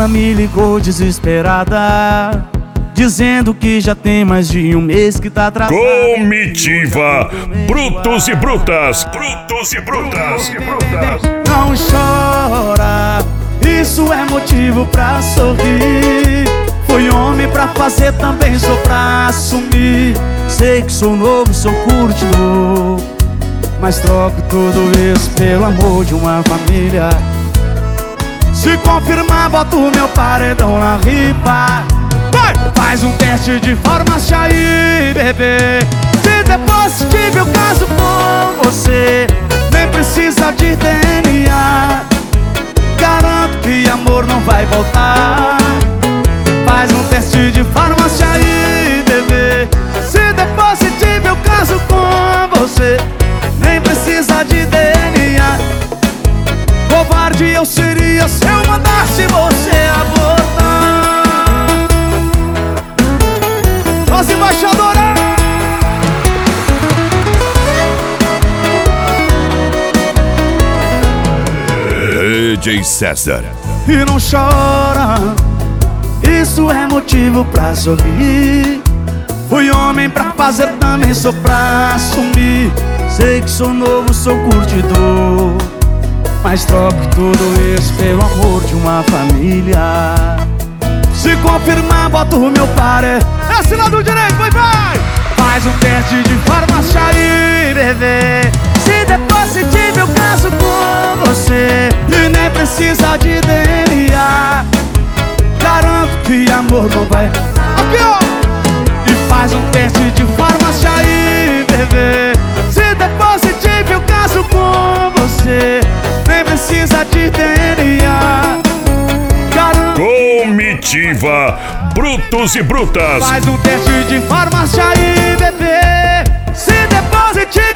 Ela me ligou desesperada, dizendo que já tem mais de um mês que tá atrasada. Comitiva Brutos e Brutas. Brutos e Brutas. Não chora, isso é motivo pra sorrir. Fui homem pra fazer, também sou pra assumir. Sei que sou novo, sou curtidor, mas troco tudo isso pelo amor de uma família. Se confirmar, boto meu paredão na ripa. Vai! Faz um teste de farmácia aí, bebê. Se der positivo eu caso com você, nem precisa de DNA. Garanto que amor não vai voltar. Faz um teste de farmácia aí, bebê. Se der positivo eu caso com você, nem precisa de DNA. Covarde eu seria se eu mandasse você abortar. Nós embaixadoras. DJ César. E não chora, isso é motivo pra sorrir. Fui homem pra fazer, também sou pra assumir. Sei que sou novo, sou curtidor, mas troco tudo isso pelo amor de uma família. Se confirmar, boto o meu paré. É assinado direito, vai! Faz um teste de farmácia aí, bebê. Se der positivo eu caso com você, e nem precisa de DNA. Garanto que amor não vai. Aqui, ó! E faz um teste de farmácia aí, bebê. Se der positivo eu caso com você, nem precisa de DNA. Garanto. Comitiva Brutos e Brutas. Faz um teste de farmácia aí, bebê. Se der positivo